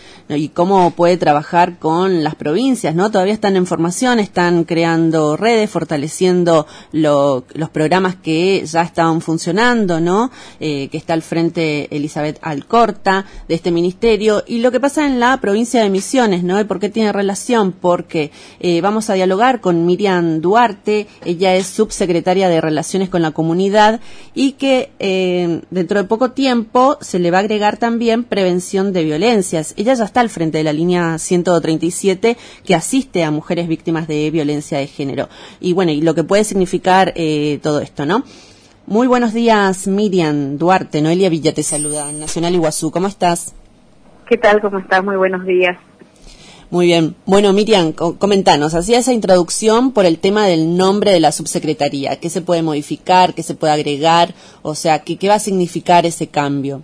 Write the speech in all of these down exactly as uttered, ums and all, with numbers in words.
¿no? Y cómo puede trabajar con las provincias, ¿no? Todavía están en formación, están creando redes, fortaleciendo lo, los programas que ya estaban funcionando, ¿no? Eh, que está al frente Elizabeth Alcorta de este ministerio. Y lo que pasa en la provincia de Misiones, ¿no? ¿Y por qué tiene relación? Porque eh, vamos a dialogar con Miriam Duarte, ella es subsecretaria de Relaciones con la Comunidad y que eh, dentro de poco tiempo se le va a agregar también prevención de violencias. Ella ya está al frente de la línea ciento treinta y siete que asiste a mujeres víctimas de violencia de género. Y bueno, y lo que puede significar eh, todo esto, ¿no? Muy buenos días, Miriam Duarte. Noelia Villa te saluda, Nacional Iguazú. ¿Cómo estás? ¿Qué tal? ¿Cómo estás? Muy buenos días. Muy bien. Bueno, Miriam, comentanos, hacía esa introducción por el tema del nombre de la subsecretaría. ¿Qué se puede modificar? ¿Qué se puede agregar? O sea, ¿qué, qué va a significar ese cambio?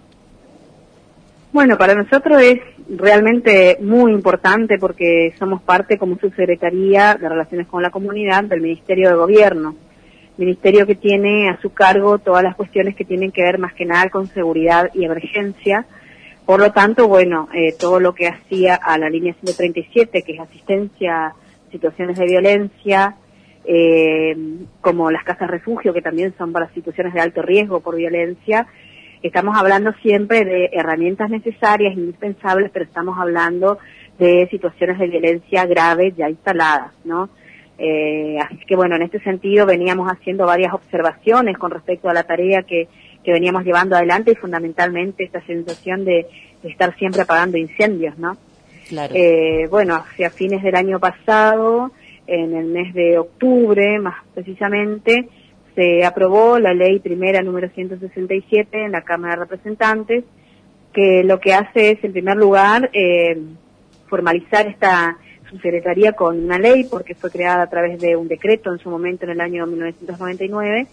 Bueno, para nosotros es realmente muy importante porque somos parte como subsecretaría de Relaciones con la Comunidad del Ministerio de Gobierno. Ministerio que tiene a su cargo todas las cuestiones que tienen que ver más que nada con seguridad y emergencia. Por lo tanto, bueno, eh, todo lo que hacía a la línea ciento treinta y siete, que es asistencia a situaciones de violencia, eh, como las casas refugio, que también son para situaciones de alto riesgo por violencia, estamos hablando siempre de herramientas necesarias, indispensables, pero estamos hablando de situaciones de violencia graves ya instaladas, ¿no? Eh, así que bueno, en este sentido veníamos haciendo varias observaciones con respecto a la tarea que, que veníamos llevando adelante y fundamentalmente esta sensación de, de estar siempre apagando incendios, ¿no? Claro. Eh, bueno, hacia fines del año pasado, en el mes de octubre más precisamente, se aprobó la ley primera número ciento sesenta y siete en la Cámara de Representantes, que lo que hace es, en primer lugar, eh, formalizar esta subsecretaría con una ley, porque fue creada a través de un decreto en su momento en el año mil novecientos noventa y nueve.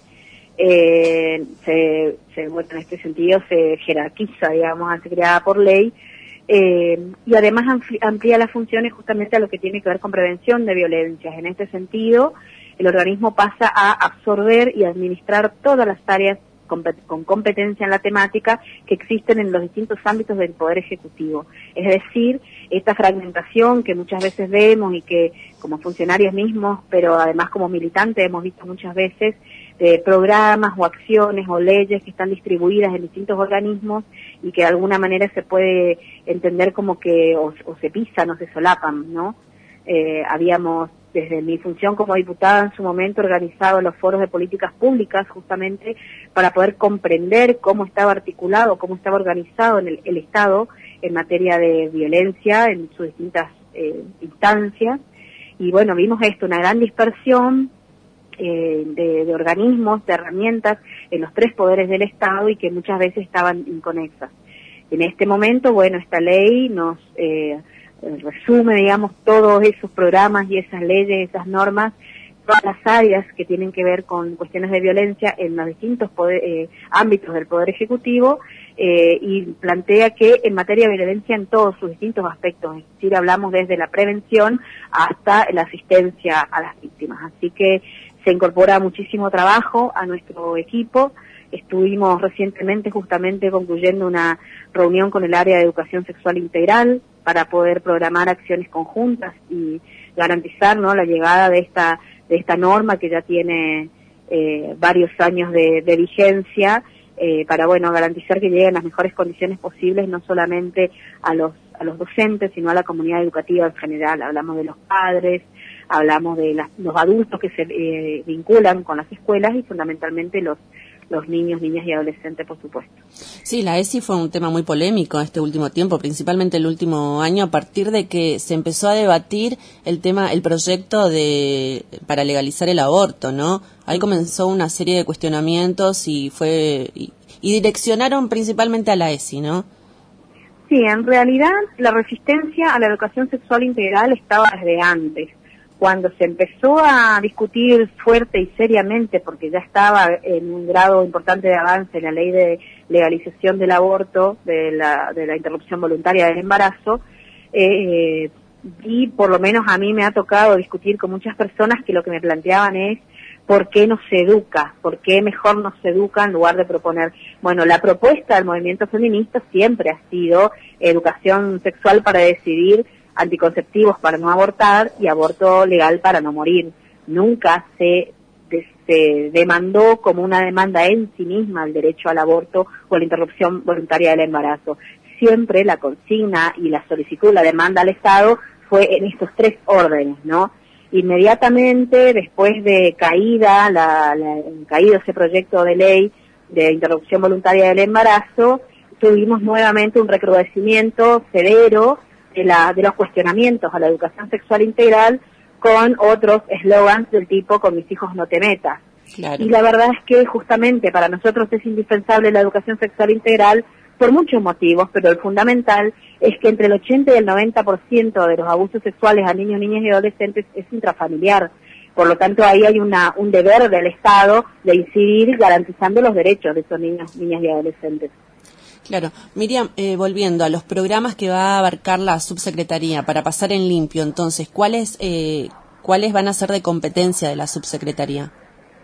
Eh, se, se, bueno, en este sentido se jerarquiza, digamos, hace creada por ley, eh, y además amplía las funciones justamente a lo que tiene que ver con prevención de violencias. En este sentido, el organismo pasa a absorber y administrar todas las áreas con competencia en la temática que existen en los distintos ámbitos del Poder Ejecutivo. Es decir, esta fragmentación que muchas veces vemos y que como funcionarios mismos, pero además como militantes hemos visto muchas veces, de programas o acciones o leyes que están distribuidas en distintos organismos y que de alguna manera se puede entender como que o, o se pisan o se solapan, ¿no? Eh, habíamos desde mi función como diputada en su momento organizado los foros de políticas públicas justamente para poder comprender cómo estaba articulado, cómo estaba organizado en el, el Estado en materia de violencia en sus distintas eh, instancias. Y bueno, vimos esto, una gran dispersión eh, de, de organismos, de herramientas en los tres poderes del Estado y que muchas veces estaban inconexas. En este momento, bueno, esta ley nos eh, resume, digamos, todos esos programas y esas leyes, esas normas, todas las áreas que tienen que ver con cuestiones de violencia en los distintos poder, eh, ámbitos del Poder Ejecutivo, eh, y plantea que en materia de violencia en todos sus distintos aspectos, es decir, hablamos desde la prevención hasta la asistencia a las víctimas. Así que se incorpora muchísimo trabajo a nuestro equipo. Estuvimos recientemente justamente concluyendo una reunión con el área de educación sexual integral para poder programar acciones conjuntas y garantizar, ¿no?, la llegada de esta de esta norma que ya tiene eh, varios años de, de vigencia, eh, para bueno garantizar que lleguen las mejores condiciones posibles no solamente a los a los docentes sino a la comunidad educativa en general. Hablamos de los padres, hablamos de las, los adultos que se eh, vinculan con las escuelas y fundamentalmente los los niños, niñas y adolescentes, por supuesto. Sí, la ESI fue un tema muy polémico este último tiempo, principalmente el último año, a partir de que se empezó a debatir el tema, el proyecto de para legalizar el aborto, ¿no? Ahí comenzó una serie de cuestionamientos y fue y, y direccionaron principalmente a la ESI, ¿no? Sí, en realidad la resistencia a la educación sexual integral estaba desde antes. Cuando se empezó a discutir fuerte y seriamente, porque ya estaba en un grado importante de avance la ley de legalización del aborto, de la, de la interrupción voluntaria del embarazo, eh, y por lo menos a mí me ha tocado discutir con muchas personas que lo que me planteaban es ¿por qué no se educa? ¿Por qué mejor no se educa en lugar de proponer? Bueno, la propuesta del movimiento feminista siempre ha sido educación sexual para decidir, anticonceptivos para no abortar y aborto legal para no morir. Nunca se, se demandó como una demanda en sí misma el derecho al aborto o a la interrupción voluntaria del embarazo. Siempre la consigna y la solicitud, la demanda al Estado fue en estos tres órdenes, ¿no? Inmediatamente después de caída, la, la, caído ese proyecto de ley de interrupción voluntaria del embarazo, tuvimos nuevamente un recrudecimiento severo de, la, de los cuestionamientos a la educación sexual integral con otros eslogans del tipo "con mis hijos no te metas". Claro. Y la verdad es que justamente para nosotros es indispensable la educación sexual integral por muchos motivos, pero el fundamental es que entre el ochenta y el noventa por ciento de los abusos sexuales a niños, niñas y adolescentes es intrafamiliar. Por lo tanto, ahí hay una, un deber del Estado de incidir garantizando los derechos de esos niños, niñas y adolescentes. Claro. Miriam, eh, volviendo a los programas que va a abarcar la subsecretaría, para pasar en limpio, entonces, ¿cuáles, eh, ¿cuáles van a ser de competencia de la subsecretaría?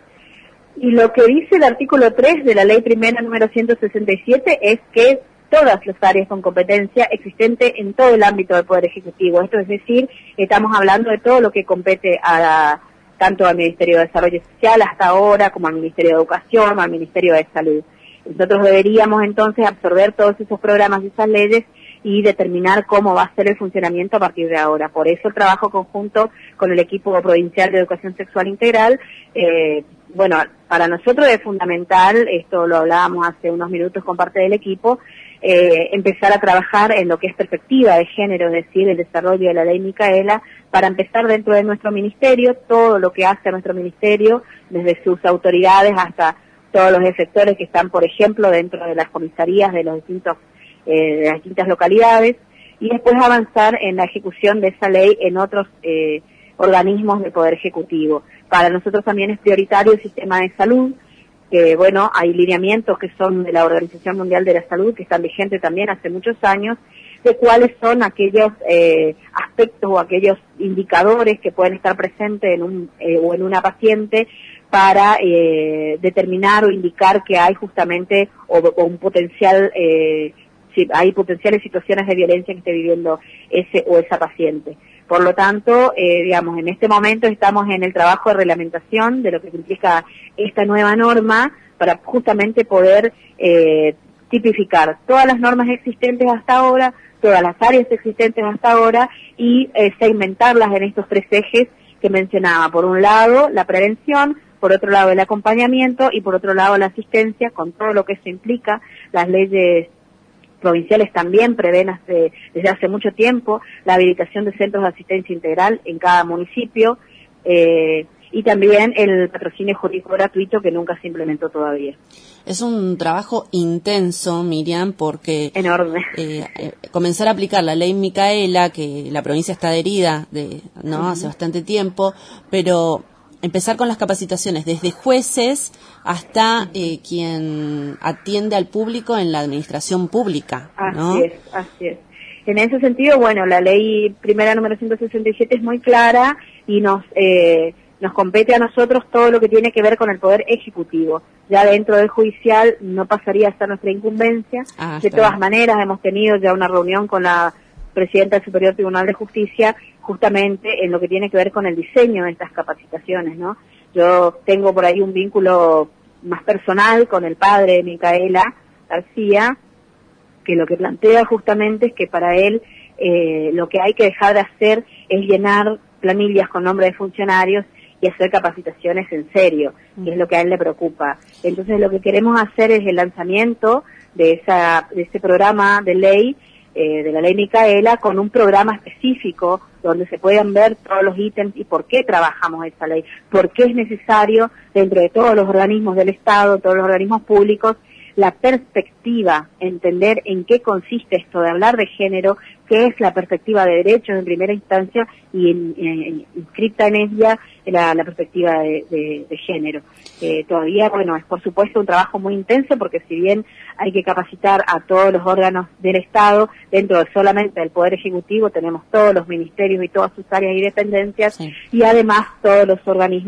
Y lo que dice el artículo tres de la ley primera número ciento sesenta y siete es que todas las áreas con competencia existente en todo el ámbito del Poder Ejecutivo. Esto es decir, estamos hablando de todo lo que compete a la, tanto al Ministerio de Desarrollo Social hasta ahora, como al Ministerio de Educación, al Ministerio de Salud. Nosotros deberíamos entonces absorber todos esos programas y esas leyes y determinar cómo va a ser el funcionamiento a partir de ahora. Por eso el trabajo conjunto con el equipo provincial de Educación Sexual Integral, eh, bueno, para nosotros es fundamental, esto lo hablábamos hace unos minutos con parte del equipo, eh, empezar a trabajar en lo que es perspectiva de género, es decir, el desarrollo de la ley Micaela, para empezar dentro de nuestro ministerio, todo lo que hace nuestro ministerio, desde sus autoridades hasta todos los efectores que están, por ejemplo, dentro de las comisarías de los distintos eh, de las distintas localidades, y después avanzar en la ejecución de esa ley en otros eh, organismos del Poder Ejecutivo. Para nosotros también es prioritario el sistema de salud, que bueno, hay lineamientos que son de la Organización Mundial de la Salud, que están vigentes también hace muchos años, de cuáles son aquellos eh, aspectos o aquellos indicadores que pueden estar presentes en un eh, o en una paciente para eh, determinar o indicar que hay justamente o, o un potencial eh, si hay potenciales situaciones de violencia que esté viviendo ese o esa paciente. Por lo tanto, eh, digamos, en este momento estamos en el trabajo de reglamentación de lo que implica esta nueva norma para justamente poder eh, tipificar todas las normas existentes hasta ahora, todas las áreas existentes hasta ahora y eh, segmentarlas en estos tres ejes que mencionaba. Por un lado, la prevención, por otro lado, el acompañamiento y por otro lado, la asistencia, con todo lo que eso implica. Las leyes provinciales también prevén hace, desde hace mucho tiempo la habilitación de centros de asistencia integral en cada municipio eh, y también el patrocinio jurídico gratuito que nunca se implementó todavía. Es un trabajo intenso, Miriam, porque enorme. Eh, eh, comenzar a aplicar la ley Micaela, que la provincia está adherida de, no, uh-huh. hace bastante tiempo, pero empezar con las capacitaciones desde jueces hasta eh, quien atiende al público en la administración pública, ¿no? Así es, así es. En ese sentido, bueno, la ley primera número ciento sesenta y siete es muy clara y nos eh, nos compete a nosotros todo lo que tiene que ver con el Poder Ejecutivo. Ya dentro del judicial no pasaría a ser nuestra incumbencia. Ah, de todas maneras, hemos tenido ya una reunión con la presidenta del Superior Tribunal de Justicia justamente en lo que tiene que ver con el diseño de estas capacitaciones, ¿no? Yo tengo por ahí un vínculo más personal con el padre de Micaela García, que lo que plantea justamente es que para él eh, lo que hay que dejar de hacer es llenar planillas con nombres de funcionarios y hacer capacitaciones en serio, que es lo que a él le preocupa. Entonces lo que queremos hacer es el lanzamiento de esa de ese programa de ley, eh, de la ley Micaela, con un programa específico donde se puedan ver todos los ítems y por qué trabajamos esa ley, por qué es necesario dentro de todos los organismos del Estado, todos los organismos públicos, la perspectiva, entender en qué consiste esto de hablar de género, qué es la perspectiva de derechos en primera instancia y en, en, inscripta en ella la, la perspectiva de, de, de género. Eh, todavía, bueno, es por supuesto un trabajo muy intenso porque si bien hay que capacitar a todos los órganos del Estado, dentro de solamente del Poder Ejecutivo tenemos todos los ministerios y todas sus áreas y dependencias, sí. Y además todos los organismos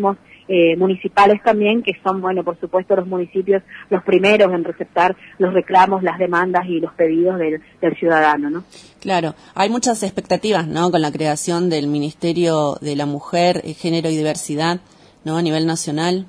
eh, municipales también, que son, bueno, por supuesto los municipios los primeros en receptar los reclamos, las demandas y los pedidos del, del ciudadano, ¿no? Claro, hay muchas expectativas, ¿no?, con la creación del Ministerio de la Mujer, Género y Diversidad, ¿no?, a nivel nacional.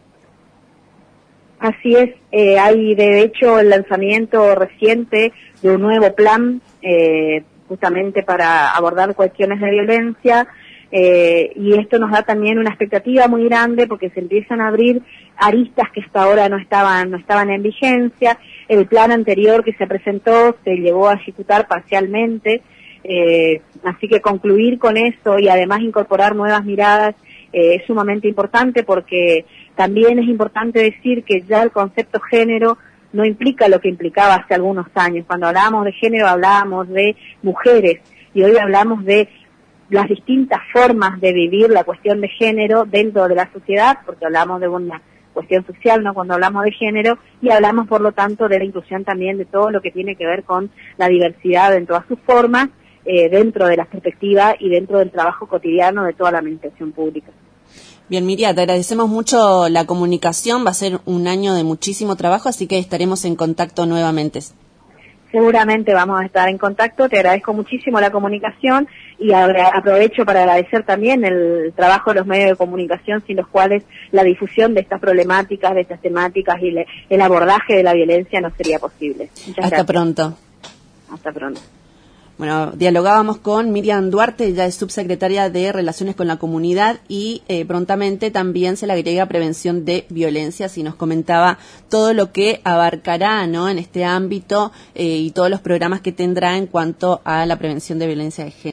Así es, eh, hay de hecho el lanzamiento reciente de un nuevo plan, eh, justamente para abordar cuestiones de violencia, eh, y esto nos da también una expectativa muy grande porque se empiezan a abrir aristas que hasta ahora no estaban, no estaban en vigencia. El plan anterior que se presentó se llevó a ejecutar parcialmente, eh, así que concluir con eso y además incorporar nuevas miradas eh, es sumamente importante, porque también es importante decir que ya el concepto género no implica lo que implicaba hace algunos años. Cuando hablábamos de género hablábamos de mujeres, y hoy hablamos de las distintas formas de vivir la cuestión de género dentro de la sociedad, porque hablamos de una cuestión social, ¿no?, cuando hablamos de género, y hablamos por lo tanto de la inclusión también de todo lo que tiene que ver con la diversidad en todas sus formas, eh, dentro de la perspectiva y dentro del trabajo cotidiano de toda la administración pública. Bien, Miriam, te agradecemos mucho la comunicación, va a ser un año de muchísimo trabajo, así que estaremos en contacto nuevamente. Seguramente vamos a estar en contacto, te agradezco muchísimo la comunicación y aprovecho para agradecer también el trabajo de los medios de comunicación, sin los cuales la difusión de estas problemáticas, de estas temáticas y el abordaje de la violencia no sería posible. Muchas Hasta gracias. pronto. Hasta pronto. Bueno, dialogábamos con Miriam Duarte, ella es subsecretaria de Relaciones con la Comunidad y eh, prontamente también se le agrega prevención de violencias, y nos comentaba todo lo que abarcará, ¿no?, en este ámbito eh, y todos los programas que tendrá en cuanto a la prevención de violencia de género.